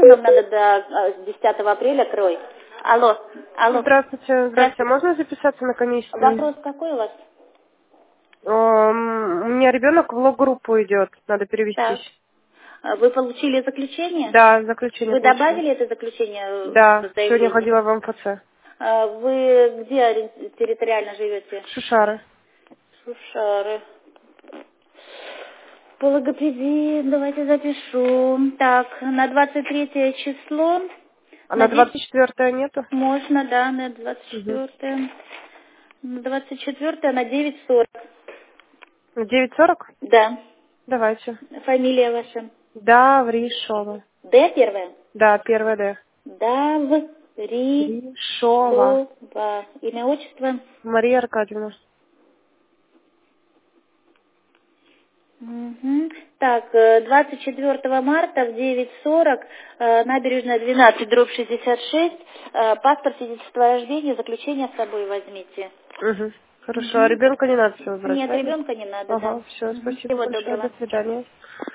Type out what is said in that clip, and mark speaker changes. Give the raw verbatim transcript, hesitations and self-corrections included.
Speaker 1: нам надо до десятого апреля, крой. Алло, алло.
Speaker 2: Здравствуйте, здравствуйте. Можно записаться на комиссию?
Speaker 1: Вопрос какой у вас?
Speaker 2: Um, у меня ребенок в лог-группу идет, надо перевестись.
Speaker 1: Так. Вы получили заключение?
Speaker 2: Да, заключение.
Speaker 1: Вы
Speaker 2: получила.
Speaker 1: добавили это заключение?
Speaker 2: Да,
Speaker 1: в заявление?
Speaker 2: сегодня ходила в эм эф цэ.
Speaker 1: Вы где ориен- территориально живете?
Speaker 2: Шушары.
Speaker 1: Шушары. По логопедии давайте запишу. Так, на двадцать третье число.
Speaker 2: А на двадцать четвёртое нету?
Speaker 1: Можно, да, на двадцать четвёртое. Угу. На двадцать четвёртое на девять сорок.
Speaker 2: На девять сорок?
Speaker 1: Да.
Speaker 2: Давайте.
Speaker 1: Фамилия ваша?
Speaker 2: Давришова.
Speaker 1: Д первая?
Speaker 2: Да, первая Д.
Speaker 1: Давришова. Имя, отчество?
Speaker 2: Мария Аркадьевна.
Speaker 1: Угу. Так, двадцать четвёртого марта в девять сорок, набережная двенадцать, дробь шестьдесят шесть, паспорт, свидетельство о рождении, заключение с собой возьмите.
Speaker 2: Угу. Хорошо,
Speaker 1: Угу.
Speaker 2: а ребенка не надо всего брать?
Speaker 1: Нет,
Speaker 2: правильно?
Speaker 1: ребенка не надо,
Speaker 2: ага,
Speaker 1: да.
Speaker 2: все,
Speaker 1: Угу.
Speaker 2: спасибо
Speaker 1: Всего
Speaker 2: большое,
Speaker 1: доброго.
Speaker 2: до свидания.